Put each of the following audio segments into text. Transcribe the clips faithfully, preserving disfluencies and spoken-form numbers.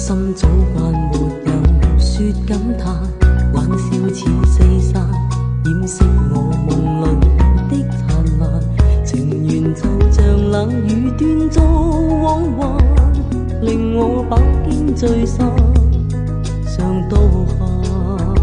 心早慣沒有說感嘆，冷笑似四散，掩飾我夢裏的燦爛。情緣就像冷雨斷續往還，令我飽經聚散，常多限。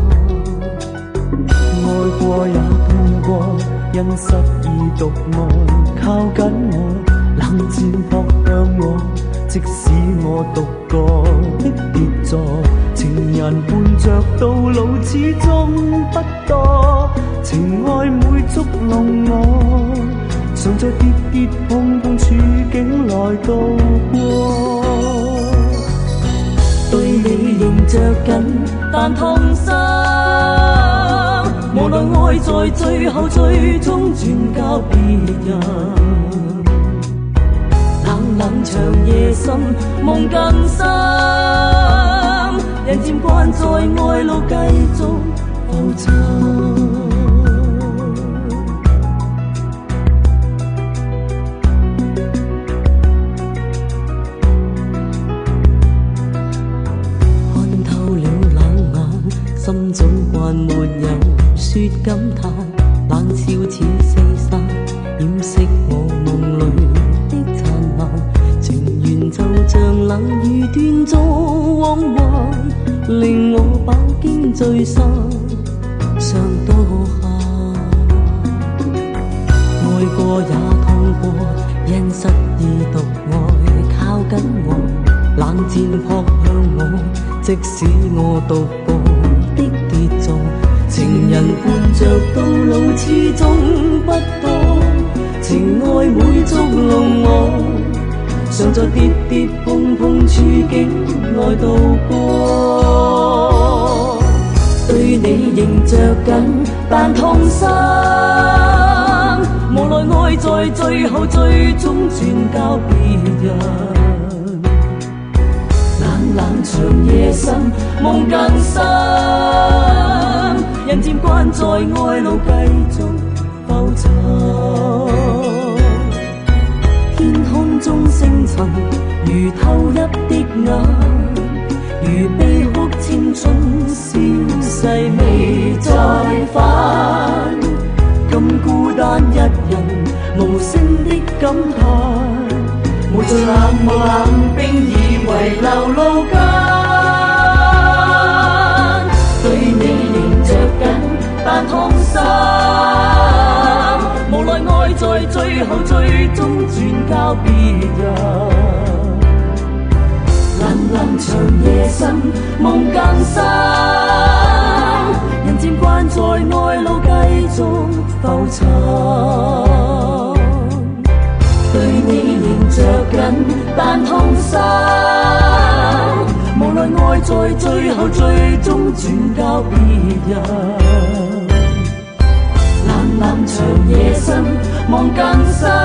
愛過也痛過，因失意獨愛，靠緊我，冷箭撲向我。即使我獨個的跌座，情人伴着到老始終不多。情愛每捉弄我，常在跌跌碰碰處境來度過。對你仍着緊，但痛心。無奈愛在最後最終轉交別人。冷長夜深，夢更深，人漸慣在愛路繼續浮沉。看透了冷眼，心早慣沒有說感嘆，冷笑似四散，掩飾我夢裏就像冷雨斷續往還，令我飽經聚散，常多限。愛過也痛過，因失意獨愛，靠緊我，冷箭撲向我。即使我獨個的跌座，情人伴着到老始終不多。情愛每捉弄我，常在跌跌碰碰處境內度過。對你仍着緊，但痛心。無奈愛在最後最終轉交別人。冷冷長夜深，夢更深，人漸慣在愛路繼續浮沉。中星塵如透泣的眼，如悲哭青春消逝未再返。今孤單一人，無聲的感嘆，無盡冷漠冷冰以為流露間。對你仍着緊，但痛心。無奈愛在最後最終轉交別人。冷冷長夜深，夢更深，人漸慣在愛路繼續浮沉。對你仍着緊，但痛心。無奈愛在最後最終轉交別人。冷冷長夜深，夢更深。